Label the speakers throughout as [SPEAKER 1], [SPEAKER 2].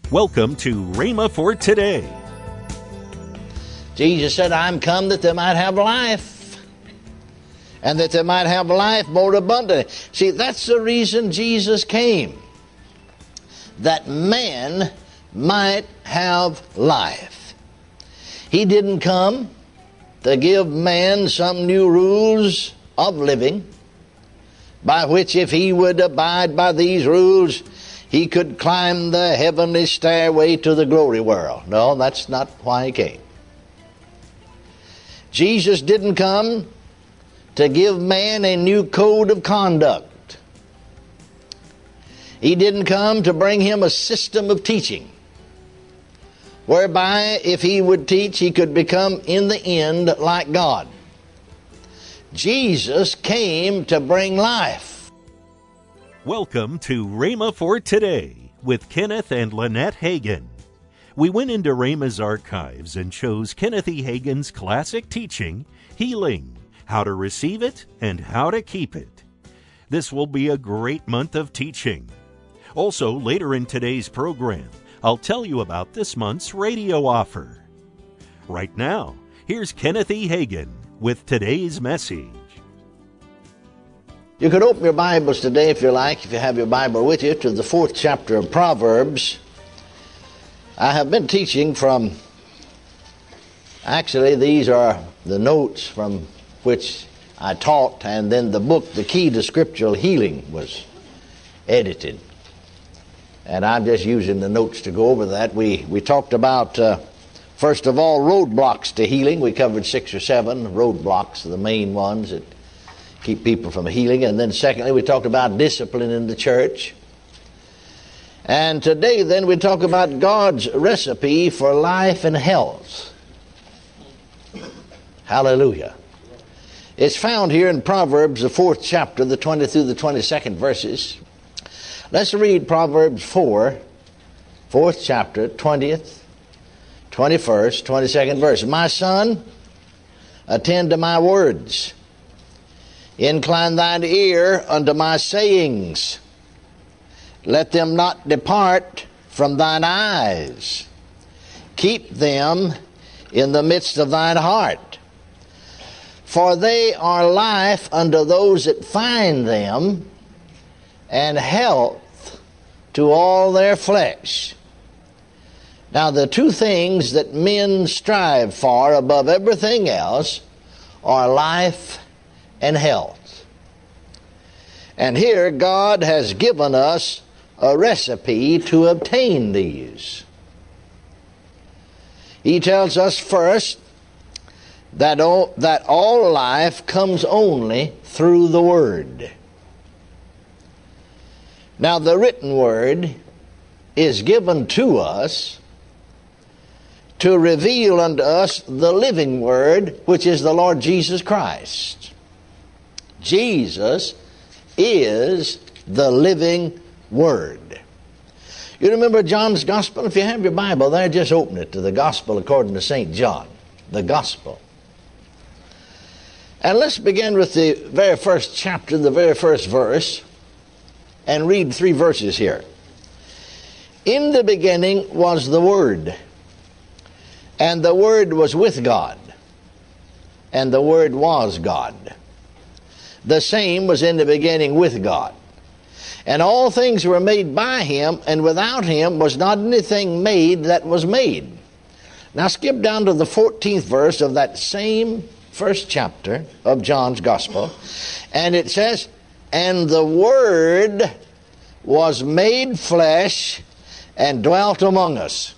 [SPEAKER 1] Welcome to Rhema for Today.
[SPEAKER 2] Jesus said, I'm come that they might have life, and that they might have life more abundantly. See, that's the reason Jesus came, that man might have life. He didn't come to give man some new rules of living, by which if he would abide by these rules, he could climb the heavenly stairway to the glory world. No, that's not why he came. Jesus didn't come to give man a new code of conduct. He didn't come to bring him a system of teaching, whereby if he would teach, he could become in the end like God. Jesus came to bring life.
[SPEAKER 1] Welcome to Rhema for Today with Kenneth and Lynette Hagin. We went into Rhema's archives and chose Kenneth E. Hagin's classic teaching, Healing, How to Receive It and How to Keep It. This will be a great month of teaching. Also, later in today's program, I'll tell you about this month's radio offer. Right now, here's Kenneth E. Hagin with today's message.
[SPEAKER 2] You could open your Bibles today, if you like, if you have your Bible with you, to the 4th chapter of Proverbs. I have been teaching from, actually these are the notes from which I taught, and then the book, The Key to Scriptural Healing, was edited. And I'm just using the notes to go over that. We talked about, first of all, roadblocks to healing. We covered 6 or 7 roadblocks, the main ones that keep people from healing. And then secondly, we talked about discipline in the church. And today then we talk about God's recipe for life and health. Hallelujah. It's found here in Proverbs, the 4th chapter, the 20 through the 22nd verses. Let's read Proverbs 4, 4th chapter, 20th, 21st, 22nd verse. My son, attend to my words. Incline thine ear unto my sayings. Let them not depart from thine eyes. Keep them in the midst of thine heart. For they are life unto those that find them, and health to all their flesh. Now, the two things that men strive for above everything else are life and health. And here God has given us a recipe to obtain these. He tells us first that all life comes only through the Word. Now, the written Word is given to us to reveal unto us the living Word, which is the Lord Jesus Christ. Jesus is the living Word. You remember John's Gospel? If you have your Bible there, just open it to the Gospel according to St. John, the Gospel. And let's begin with the very first chapter, the very first verse, and read 3 verses here. In the beginning was the Word, and the Word was with God, and the Word was God. The same was in the beginning with God. And all things were made by Him, and without Him was not anything made that was made. Now skip down to the 14th verse of that same first chapter of John's Gospel, and it says, and the Word was made flesh and dwelt among us.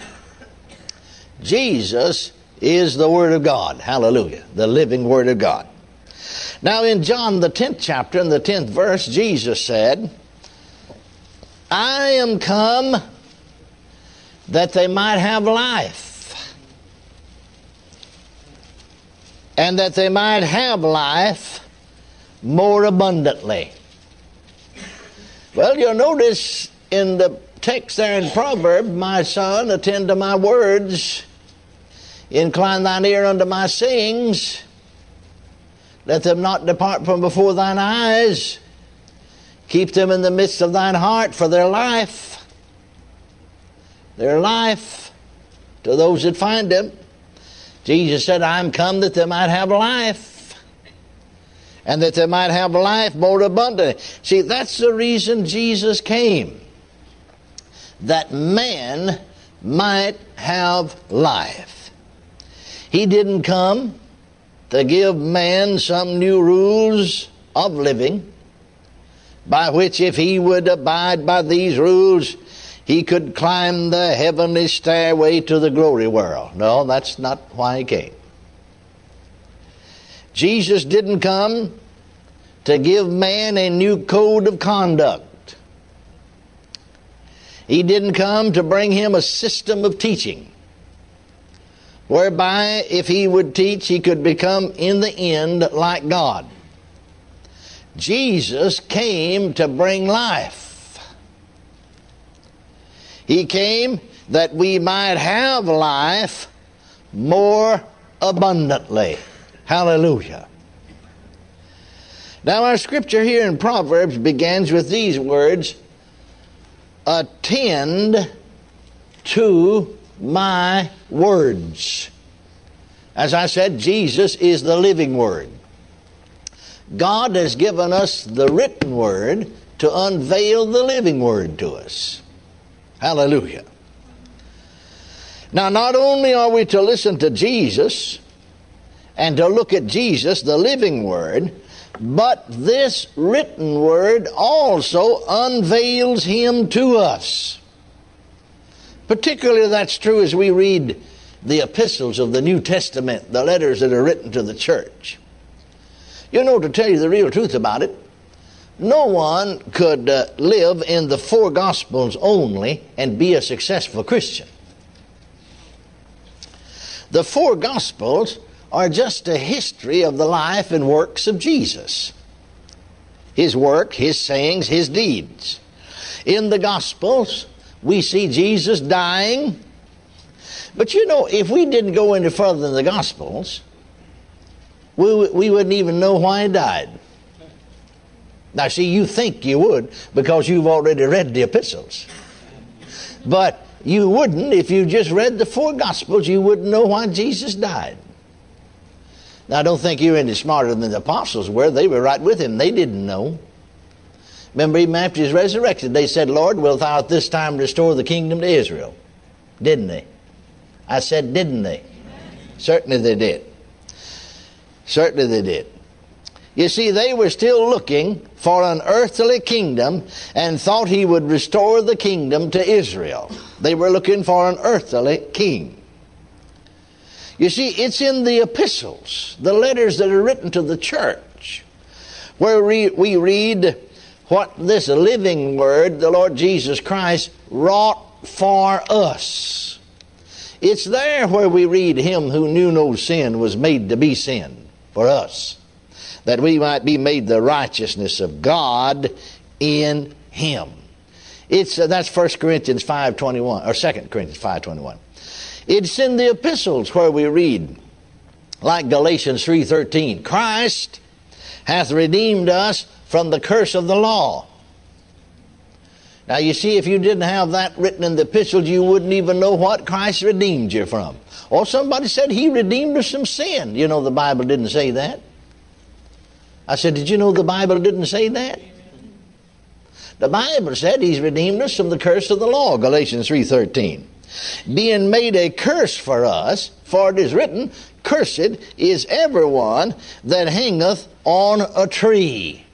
[SPEAKER 2] Jesus is the Word of God. Hallelujah. The living Word of God. Now in John the 10th chapter and the 10th verse, Jesus said, I am come that they might have life, and that they might have life more abundantly. Well, you'll notice in the text there in Proverbs, my son, attend to my words, incline thine ear unto my sayings, let them not depart from before thine eyes, keep them in the midst of thine heart, for their life They're life to those that find them. Jesus said, I am come that they might have life, and that they might have life more abundantly. See, that's the reason Jesus came, that man might have life. He didn't come to give man some new rules of living, by which if he would abide by these rules, he could climb the heavenly stairway to the glory world. No, that's not why he came. Jesus didn't come to give man a new code of conduct. He didn't come to bring him a system of teaching, whereby if he would teach, he could become in the end like God. Jesus came to bring life. He came that we might have life more abundantly. Hallelujah. Now our scripture here in Proverbs begins with these words, attend to my words. As I said, Jesus is the living word. God has given us the written word to unveil the living word to us. Hallelujah. Now, not only are we to listen to Jesus and to look at Jesus, the living word, but this written word also unveils him to us. Particularly that's true as we read the epistles of the New Testament, the letters that are written to the church. You know, to tell you the real truth about it, no one could live in the four Gospels only and be a successful Christian. The four Gospels are just a history of the life and works of Jesus. His work, his sayings, his deeds. In the Gospels, we see Jesus dying. But you know, if we didn't go any further than the Gospels, we wouldn't even know why he died. Now see, you think you would because you've already read the epistles. But you wouldn't if you just read the four Gospels. You wouldn't know why Jesus died. Now I don't think you're any smarter than the apostles were. They were right with him. They didn't know. Remember, even after he's resurrected, they said, Lord, wilt thou at this time restore the kingdom to Israel? Didn't they? I said, didn't they? Certainly they did. Certainly they did. You see, they were still looking for an earthly kingdom and thought he would restore the kingdom to Israel. They were looking for an earthly king. You see, it's in the epistles, the letters that are written to the church, where we read what this living word, the Lord Jesus Christ, wrought for us. It's there where we read, him who knew no sin was made to be sin for us, that we might be made the righteousness of God in him. That's 1 Corinthians 5:21, or 2 Corinthians 5:21. It's in the epistles where we read, like Galatians 3:13, Christ hath redeemed us from the curse of the law. Now you see, if you didn't have that written in the epistles, you wouldn't even know what Christ redeemed you from. Or somebody said he redeemed us from sin. You know, the Bible didn't say that. I said, did you know the Bible didn't say that? The Bible said he's redeemed us from the curse of the law, Galatians 3:13. Being made a curse for us, for it is written, cursed is everyone that hangeth on a tree.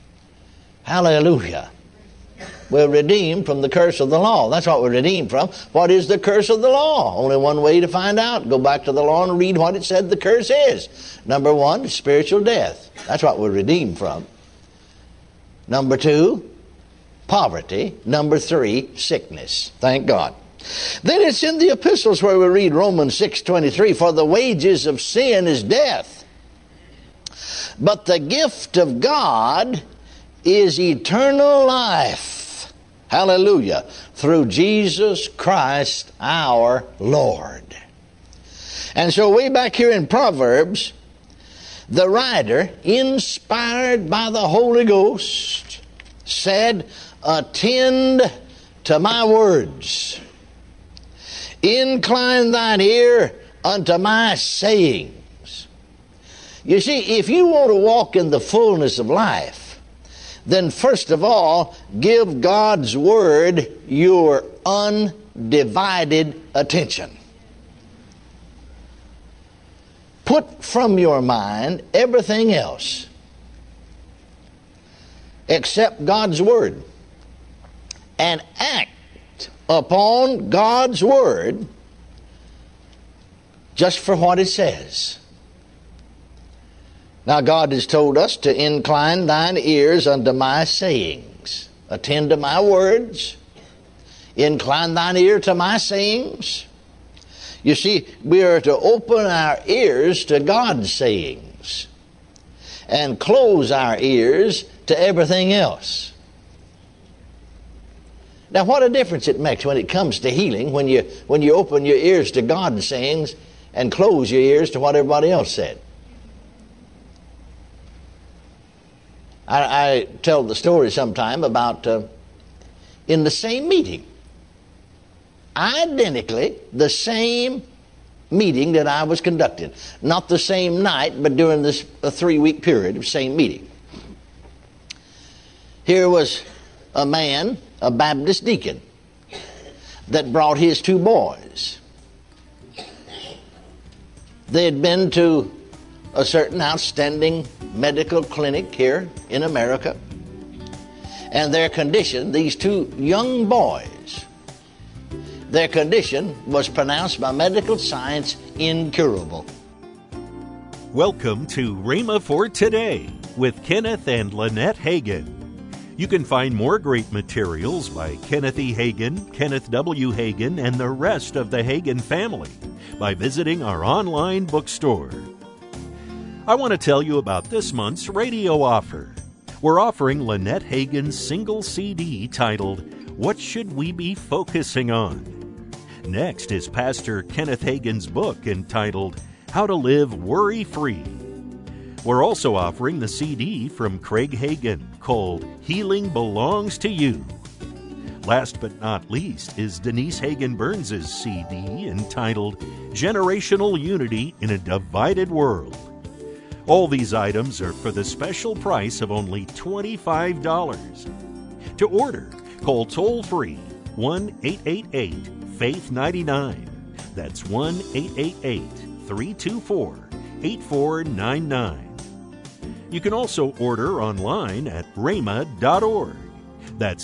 [SPEAKER 2] Hallelujah. We're redeemed from the curse of the law. That's what we're redeemed from. What is the curse of the law? Only one way to find out. Go back to the law and read what it said the curse is. Number one, spiritual death. That's what we're redeemed from. Number two, poverty. Number three, sickness. Thank God. Then it's in the epistles where we read Romans 6:23, for the wages of sin is death, but the gift of God is eternal life. Hallelujah. Through Jesus Christ our Lord. And so way back here in Proverbs, the writer, inspired by the Holy Ghost, said, attend to my words. Incline thine ear unto my sayings. You see, if you want to walk in the fullness of life, then first of all, give God's Word your undivided attention. Put from your mind everything else except God's Word, and act upon God's Word just for what it says. Now, God has told us to incline thine ears unto my sayings. Attend to my words. Incline thine ear to my sayings. You see, we are to open our ears to God's sayings and close our ears to everything else. Now, what a difference it makes when it comes to healing, when you open your ears to God's sayings and close your ears to what everybody else said. I tell the story sometime about in the same meeting, identically the same meeting that I was conducting. Not the same night, but during this 3-week period of same meeting. Here was a man, a Baptist deacon, that brought his 2 boys. They had been to a certain outstanding medical clinic here in America, and their condition, these 2 young boys, their condition was pronounced by medical science incurable.
[SPEAKER 1] Welcome to Rhema for Today with Kenneth and Lynette Hagin. You can find more great materials by Kenneth E. Hagin, Kenneth W. Hagin, and the rest of the Hagin family by visiting our online bookstore. I want to tell you about this month's radio offer. We're offering Lynette Hagin's single CD titled, What Should We Be Focusing On? Next is Pastor Kenneth Hagin's book entitled, How to Live Worry-Free. We're also offering the CD from Craig Hagin called Healing Belongs to You. Last but not least is Denise Hagin Burns' CD entitled Generational Unity in a Divided World. All these items are for the special price of only $25. To order, call toll-free 1-888-FAITH-99. That's 1-888-324-8499. You can also order online at rhema.org. That's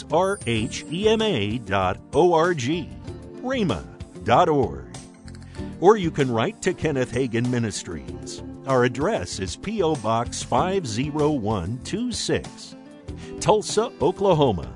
[SPEAKER 1] RHEMA.org. rhema.org. Or you can write to Kenneth Hagin Ministries. Our address is P.O. Box 50126, Tulsa, Oklahoma,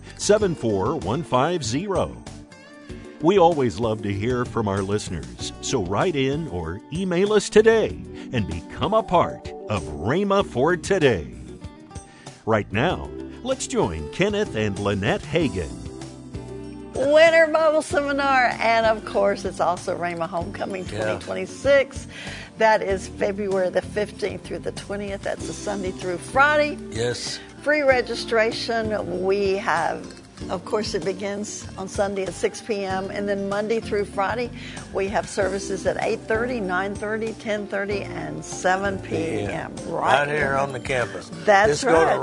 [SPEAKER 1] 74150. We always love to hear from our listeners, so write in or email us today and become a part of Rhema for Today. Right now, let's join Kenneth and Lynette Hagin.
[SPEAKER 3] Winter Bible Seminar, and of course it's also Rhema Homecoming 2026. That is February the 15th through the 20th. That's a Sunday through Friday.
[SPEAKER 4] Yes.
[SPEAKER 3] Free registration. We have, of course, it begins on Sunday at 6 p.m. and then Monday through Friday we have services at 8:30, 9:30, 10:30, and 7 p.m.
[SPEAKER 4] Right here on the campus.
[SPEAKER 3] That's right.
[SPEAKER 4] Just go to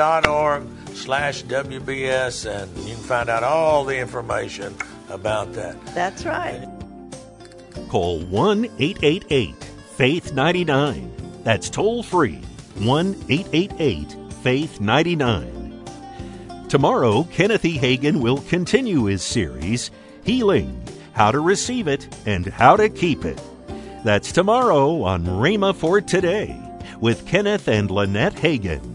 [SPEAKER 4] rhema.org/WBS and you can find out all the information about that.
[SPEAKER 3] That's right.
[SPEAKER 1] Call 1-888-FAITH-99. That's toll-free, 1-888-FAITH-99. Tomorrow, Kenneth E. Hagin will continue his series, Healing, How to Receive It and How to Keep It. That's tomorrow on Rhema for Today with Kenneth and Lynette Hagin.